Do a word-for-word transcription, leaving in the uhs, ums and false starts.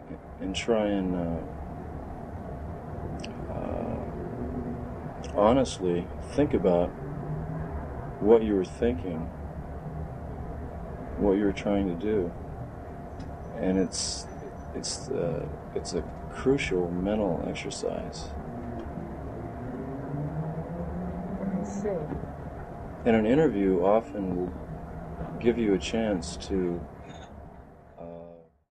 and try and uh, uh, honestly think about what you were thinking, what you were trying to do, and it's it's uh, it's a crucial mental exercise. I see. And an interview often will give you a chance to